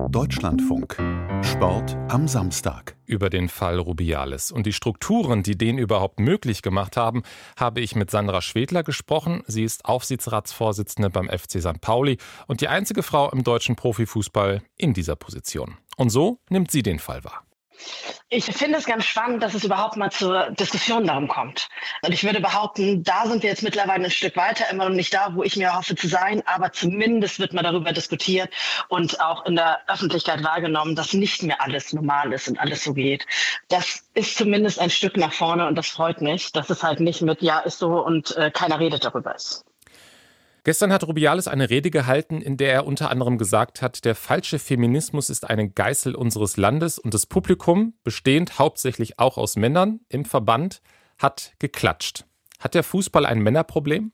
Deutschlandfunk. Sport am Samstag. Über den Fall Rubiales und die Strukturen, die den überhaupt möglich gemacht haben, habe ich mit Sandra Schwedler gesprochen. Sie ist Aufsichtsratsvorsitzende beim FC St. Pauli und die einzige Frau im deutschen Profifußball in dieser Position. Und so nimmt sie den Fall wahr. Ich finde es ganz spannend, dass es überhaupt mal zur Diskussion darum kommt. Und ich würde behaupten, da sind wir jetzt mittlerweile ein Stück weiter, immer noch nicht da, wo ich mir hoffe zu sein, aber zumindest wird mal darüber diskutiert und auch in der Öffentlichkeit wahrgenommen, dass nicht mehr alles normal ist und alles so geht. Das ist zumindest ein Stück nach vorne und das freut mich, dass es halt nicht mit ja ist so und keiner redet darüber ist. Gestern hat Rubiales eine Rede gehalten, in der er unter anderem gesagt hat, der falsche Feminismus ist eine Geißel unseres Landes und das Publikum, bestehend hauptsächlich auch aus Männern im Verband, hat geklatscht. Hat der Fußball ein Männerproblem?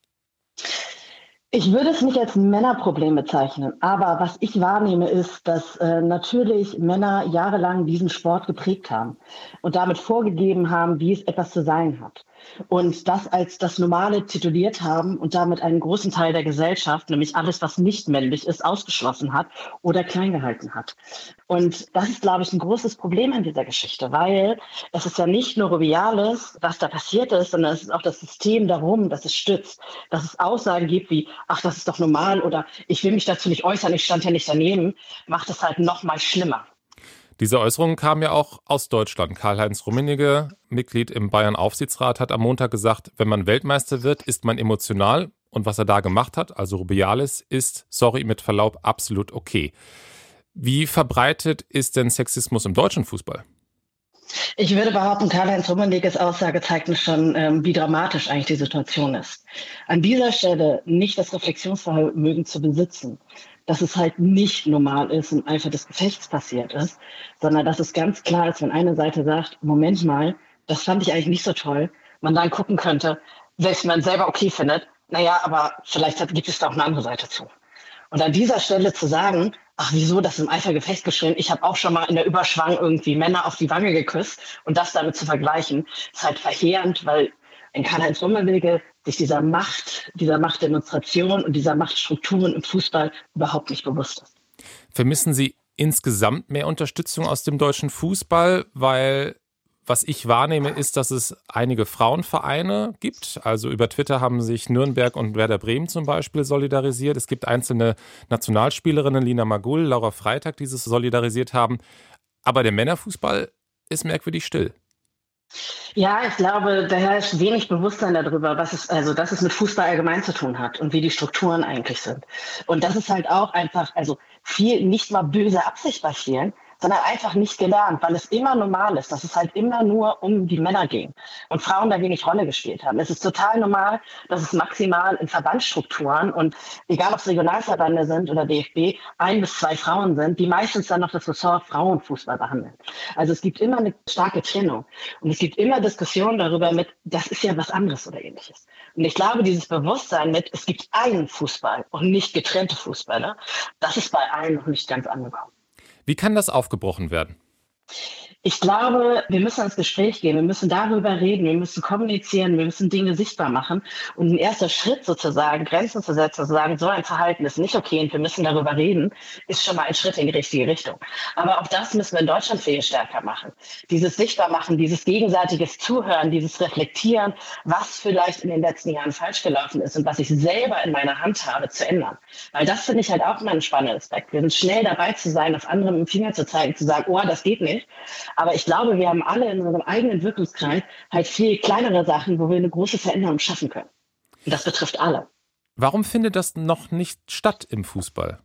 Ich würde es nicht als Männerproblem bezeichnen, aber was ich wahrnehme ist, dass natürlich Männer jahrelang diesen Sport geprägt haben und damit vorgegeben haben, wie es etwas zu sein hat. Und das als das Normale tituliert haben und damit einen großen Teil der Gesellschaft, nämlich alles, was nicht männlich ist, ausgeschlossen hat oder klein gehalten hat. Und das ist, glaube ich, ein großes Problem in dieser Geschichte, weil es ist ja nicht nur Rubiales, was da passiert ist, sondern es ist auch das System darum, das es stützt, dass es Aussagen gibt wie, ach, das ist doch normal oder ich will mich dazu nicht äußern, ich stand ja nicht daneben, macht es halt noch mal schlimmer. Diese Äußerungen kamen ja auch aus Deutschland. Karl-Heinz Rummenigge, Mitglied im Bayern-Aufsichtsrat, hat am Montag gesagt, wenn man Weltmeister wird, ist man emotional. Und was er da gemacht hat, also Rubiales, ist, sorry, mit Verlaub, absolut okay. Wie verbreitet ist denn Sexismus im deutschen Fußball? Ich würde behaupten, Karl-Heinz Rummenigges Aussage zeigt mir schon, wie dramatisch eigentlich die Situation ist. An dieser Stelle nicht das Reflexionsvermögen zu besitzen, dass es halt nicht normal ist und einfach des Gefechts passiert ist, sondern dass es ganz klar ist, wenn eine Seite sagt, Moment mal, das fand ich eigentlich nicht so toll, man dann gucken könnte, selbst wenn man selber okay findet, naja, aber vielleicht gibt es da auch eine andere Seite zu. Und an dieser Stelle zu sagen, ach wieso, das ist im Eifergefecht geschehen, ich habe auch schon mal in der Überschwang irgendwie Männer auf die Wange geküsst und das damit zu vergleichen, ist halt verheerend, weil in Karl-Heinz Rummenigge sich dieser Machtdemonstration und dieser Machtstrukturen im Fußball überhaupt nicht bewusst ist. Vermissen Sie insgesamt mehr Unterstützung aus dem deutschen Fußball? Weil was ich wahrnehme, ist, dass es einige Frauenvereine gibt. Also über Twitter haben sich Nürnberg und Werder Bremen zum Beispiel solidarisiert. Es gibt einzelne Nationalspielerinnen, Lina Magull, Laura Freitag, die sich solidarisiert haben. Aber der Männerfußball ist merkwürdig still. Ja, ich glaube, da herrscht wenig Bewusstsein darüber, dass es mit Fußball allgemein zu tun hat und wie die Strukturen eigentlich sind. Und das ist halt auch einfach, viel nicht mal böse Absicht bei vielen, sondern einfach nicht gelernt, weil es immer normal ist, dass es halt immer nur um die Männer ging und Frauen da wenig Rolle gespielt haben. Es ist total normal, dass es maximal in Verbandsstrukturen und egal ob es Regionalverbände sind oder DFB, 1 bis 2 Frauen sind, die meistens dann noch das Ressort Frauenfußball behandeln. Also es gibt immer eine starke Trennung und es gibt immer Diskussionen darüber das ist ja was anderes oder ähnliches. Und ich glaube, dieses Bewusstsein es gibt einen Fußball und nicht getrennte Fußballer, das ist bei allen noch nicht ganz angekommen. Wie kann das aufgebrochen werden? Ich glaube, wir müssen ins Gespräch gehen, wir müssen darüber reden, wir müssen kommunizieren, wir müssen Dinge sichtbar machen. Und ein erster Schritt sozusagen, Grenzen zu setzen, zu sagen, so ein Verhalten ist nicht okay und wir müssen darüber reden, ist schon mal ein Schritt in die richtige Richtung. Aber auch das müssen wir in Deutschland viel stärker machen. Dieses Sichtbarmachen, dieses gegenseitiges Zuhören, dieses Reflektieren, was vielleicht in den letzten Jahren falsch gelaufen ist und was ich selber in meiner Hand habe, zu ändern. Weil das finde ich halt auch mal ein spannender Aspekt. Wir sind schnell dabei zu sein, auf andere mit dem Finger zu zeigen, zu sagen, oh, das geht nicht. Aber ich glaube, wir haben alle in unserem eigenen Wirkungskreis halt viel kleinere Sachen, wo wir eine große Veränderung schaffen können. Und das betrifft alle. Warum findet das noch nicht statt im Fußball?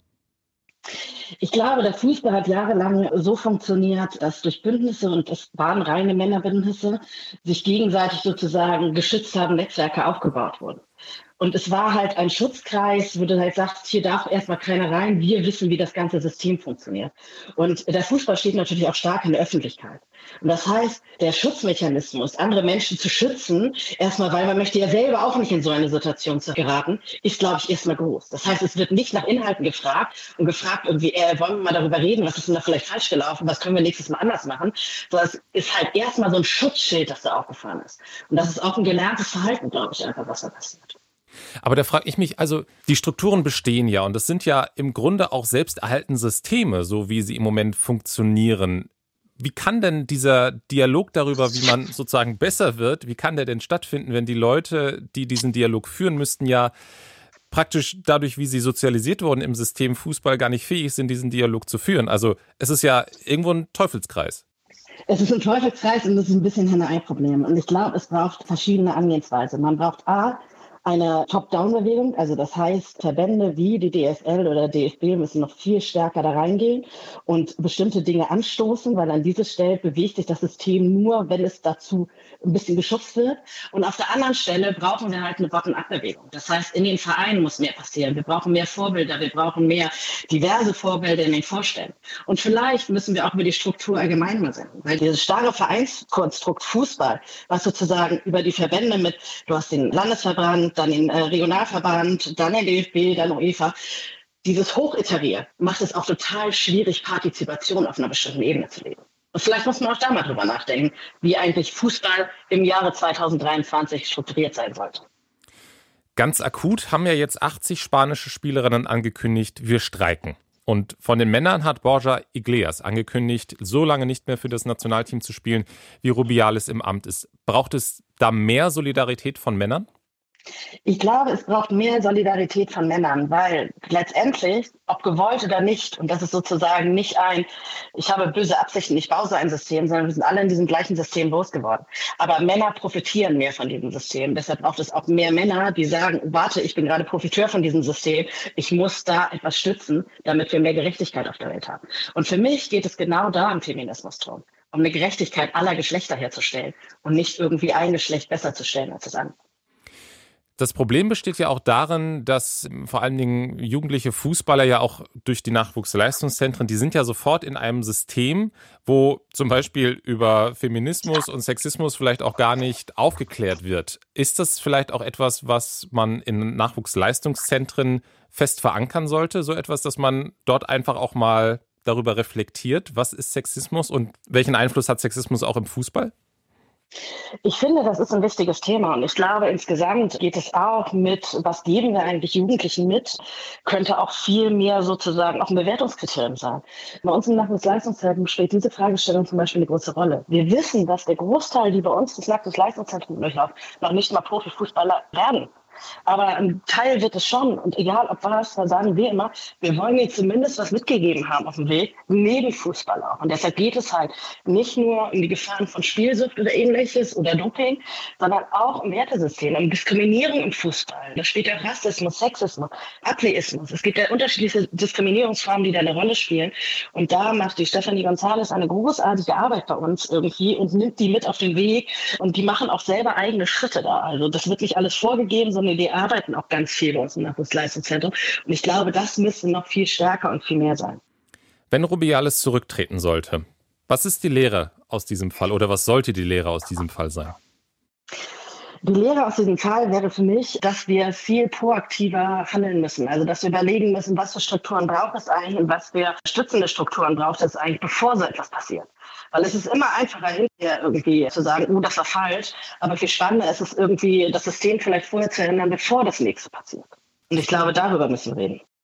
Ich glaube, der Fußball hat jahrelang so funktioniert, dass durch Bündnisse, und es waren reine Männerbündnisse, sich gegenseitig sozusagen geschützt haben, Netzwerke aufgebaut wurden. Und es war halt ein Schutzkreis, wo du halt sagst, hier darf erstmal keiner rein, wir wissen, wie das ganze System funktioniert. Und der Fußball steht natürlich auch stark in der Öffentlichkeit. Und das heißt, der Schutzmechanismus, andere Menschen zu schützen, erstmal, weil man möchte ja selber auch nicht in so eine Situation zu geraten, ist, glaube ich, erstmal groß. Das heißt, es wird nicht nach Inhalten gefragt und gefragt irgendwie, wollen wir mal darüber reden, was ist denn da vielleicht falsch gelaufen, was können wir nächstes Mal anders machen, sondern es ist halt erstmal so ein Schutzschild, das da aufgefahren ist. Und das ist auch ein gelerntes Verhalten, glaube ich, einfach, was da passiert. Aber da frage ich mich, also die Strukturen bestehen ja und das sind ja im Grunde auch selbsterhaltende Systeme, so wie sie im Moment funktionieren. Wie kann denn dieser Dialog darüber, wie man sozusagen besser wird, wie kann der denn stattfinden, wenn die Leute, die diesen Dialog führen, müssten ja praktisch dadurch, wie sie sozialisiert wurden im System Fußball, gar nicht fähig sind, diesen Dialog zu führen? Also es ist ja irgendwo ein Teufelskreis. Es ist ein Teufelskreis und das ist ein bisschen ein Henne-Ei-Problem. Und ich glaube, es braucht verschiedene Angehensweise. Man braucht eine Top-Down-Bewegung, also das heißt, Verbände wie die DFL oder DFB müssen noch viel stärker da reingehen und bestimmte Dinge anstoßen, weil an dieser Stelle bewegt sich das System nur, wenn es dazu ein bisschen geschubst wird. Und auf der anderen Stelle brauchen wir halt eine Bottom-up-Bewegung. Das heißt, in den Vereinen muss mehr passieren. Wir brauchen mehr Vorbilder, wir brauchen mehr diverse Vorbilder in den Vorständen. Und vielleicht müssen wir auch über die Struktur allgemein mal senden, weil dieses starre Vereinskonstrukt Fußball, was sozusagen über die Verbände du hast den Landesverband, dann den Regionalverband, dann den DFB, dann UEFA. Dieses Hochiterieren macht es auch total schwierig, Partizipation auf einer bestimmten Ebene zu leben. Und vielleicht muss man auch da mal drüber nachdenken, wie eigentlich Fußball im Jahre 2023 strukturiert sein sollte. Ganz akut haben ja jetzt 80 spanische Spielerinnen angekündigt, wir streiken. Und von den Männern hat Borja Iglesias angekündigt, so lange nicht mehr für das Nationalteam zu spielen, wie Rubiales im Amt ist. Braucht es da mehr Solidarität von Männern? Ich glaube, es braucht mehr Solidarität von Männern, weil letztendlich, ob gewollt oder nicht, und das ist sozusagen nicht ich habe böse Absichten, ich baue so ein System, sondern wir sind alle in diesem gleichen System groß geworden. Aber Männer profitieren mehr von diesem System. Deshalb braucht es auch mehr Männer, die sagen, warte, ich bin gerade Profiteur von diesem System, ich muss da etwas stützen, damit wir mehr Gerechtigkeit auf der Welt haben. Und für mich geht es genau da im Feminismus drum, um eine Gerechtigkeit aller Geschlechter herzustellen und nicht irgendwie ein Geschlecht besser zu stellen als das andere. Das Problem besteht ja auch darin, dass vor allen Dingen jugendliche Fußballer ja auch durch die Nachwuchsleistungszentren, die sind ja sofort in einem System, wo zum Beispiel über Feminismus und Sexismus vielleicht auch gar nicht aufgeklärt wird. Ist das vielleicht auch etwas, was man in Nachwuchsleistungszentren fest verankern sollte? So etwas, dass man dort einfach auch mal darüber reflektiert, was ist Sexismus und welchen Einfluss hat Sexismus auch im Fußball? Ich finde, das ist ein wichtiges Thema und ich glaube, insgesamt geht es auch mit, was geben wir eigentlich Jugendlichen mit, könnte auch viel mehr sozusagen auch ein Bewertungskriterium sein. Bei uns im Nachwuchsleistungszentrum spielt diese Fragestellung zum Beispiel eine große Rolle. Wir wissen, dass der Großteil, die bei uns das Nachwuchsleistungszentrum durchlaufen, noch nicht mal Profifußballer werden. Aber ein Teil wird es schon. Und egal ob was, da sagen wir immer, wir wollen ihnen zumindest was mitgegeben haben auf dem Weg, neben Fußball auch. Und deshalb geht es halt nicht nur um die Gefahren von Spielsucht oder ähnliches oder Doping, sondern auch um Wertesysteme, um Diskriminierung im Fußball. Da spielt ja Rassismus, Sexismus, Ableismus. Es gibt ja unterschiedliche Diskriminierungsformen, die da eine Rolle spielen. Und da macht die Stefanie González eine großartige Arbeit bei uns irgendwie und nimmt die mit auf den Weg. Und die machen auch selber eigene Schritte da. Also das wird nicht alles vorgegeben, sondern die arbeiten auch ganz viel bei uns im Nachwuchsleistungszentrum. Und ich glaube, das müsste noch viel stärker und viel mehr sein. Wenn Rubiales zurücktreten sollte, was ist die Lehre aus diesem Fall oder was sollte die Lehre aus diesem Fall sein? Die Lehre aus diesem Fall wäre für mich, dass wir viel proaktiver handeln müssen. Also, dass wir überlegen müssen, was für Strukturen braucht es eigentlich und was für stützende Strukturen braucht es eigentlich, bevor so etwas passiert. Weil es ist immer einfacher, hinterher irgendwie zu sagen, oh, das war falsch. Aber viel spannender ist es irgendwie, das System vielleicht vorher zu ändern, bevor das nächste passiert. Und ich glaube, darüber müssen wir reden.